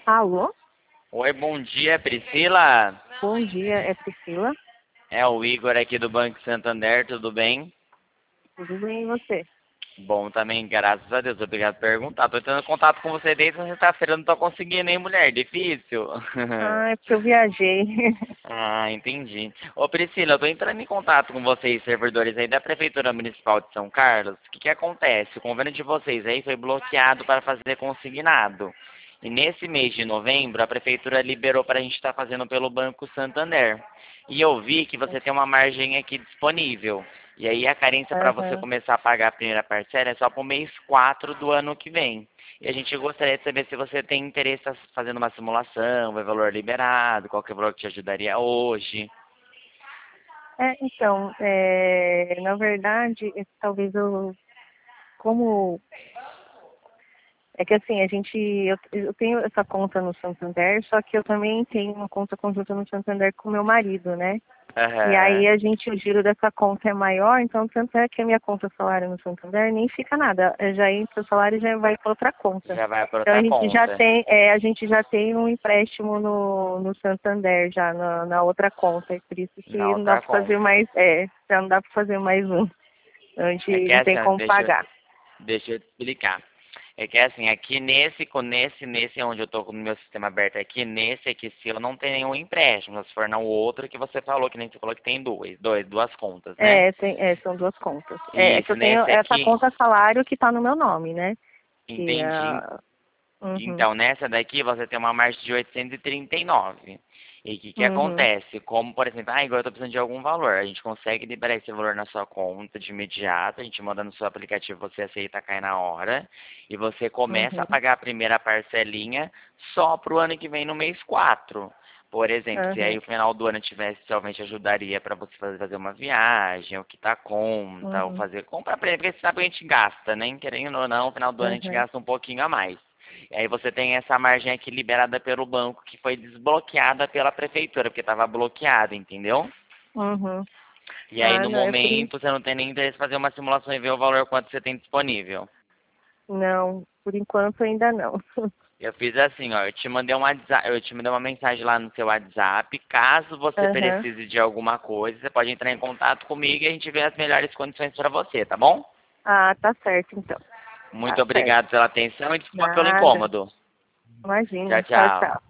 Alô? Oi, bom dia, Priscila. Bom dia, é Priscila. É o Igor aqui do Banco Santander, tudo bem? Tudo bem e você? Bom também, graças a Deus. Obrigado por perguntar. Tô tendo contato com você desde sexta-feira, não tô conseguindo, hein, mulher? Difícil. Ah, é porque eu viajei. Ah, entendi. Ô, Priscila, eu tô entrando em contato com vocês, servidores aí da Prefeitura Municipal de São Carlos. O que que acontece? O convênio de vocês aí foi bloqueado para fazer consignado. E nesse mês de novembro, a Prefeitura liberou para a gente estar fazendo pelo Banco Santander. E eu vi que você tem uma margem aqui disponível. E aí a carência para você Aham. começar a pagar a primeira parcela é só para o mês 4 do ano que vem. E a gente gostaria de saber se você tem interesse em fazendo uma simulação, ver valor liberado, qual que é o valor que te ajudaria hoje. Então, na verdade, talvez como, é que assim, eu tenho essa conta no Santander, só que eu também tenho uma conta conjunta no Santander com meu marido, né? E aí Aham. o giro dessa conta é maior, então tanto é que a minha conta salário no Santander nem fica nada. Já entra o salário e já vai para outra conta. Já vai para Então outra conta. a gente já tem um empréstimo no Santander já na outra conta. É por isso Na que não dá outra para fazer conta. mais, já não dá para fazer mais um. A É gente que não é tem assim, ó, como pagar. deixa eu te explicar. É que é assim, aqui nesse onde eu tô com o meu sistema aberto aqui, nesse aqui, se eu não tenho nenhum empréstimo, se for no outro que você falou, que nem você falou que tem duas contas, né? São duas contas. É que Isso, eu tenho nesse essa aqui, conta salário que está no meu nome, né? Que entendi. é. Uhum, Então, nessa daqui você tem uma margem de 839. E o que que uhum, acontece? Como, por exemplo, agora eu estou precisando de algum valor. A gente consegue liberar esse valor na sua conta de imediato. A gente manda no seu aplicativo, você aceita, cai na hora. E você começa a uhum, pagar a primeira parcelinha só para o ano que vem, no mês 4. Por exemplo, se aí uhum, o final do ano tivesse, realmente ajudaria para você fazer uma viagem, ou quitar conta, ou uhum, fazer compra, porque você sabe que a gente gasta, né? Querendo ou não, no final do ano a gente uhum. gasta um pouquinho a mais. E aí você tem essa margem aqui liberada pelo banco, que foi desbloqueada pela prefeitura, porque estava bloqueada, entendeu? Uhum. E aí Ah, no não, é por isso. momento você não tem nem interesse em fazer uma simulação e ver o valor quanto você tem disponível. Não, por enquanto ainda não. Eu fiz assim, ó, eu te mandei uma mensagem lá no seu WhatsApp. Caso você Aham. precise de alguma coisa, você pode entrar em contato comigo e a gente vê as melhores condições para você, tá bom? Ah, tá certo então. Muito Tá certo. obrigado pela atenção e desculpa pelo Nada. incômodo. Tchau, Imagina. Tchau, tchau. tchau.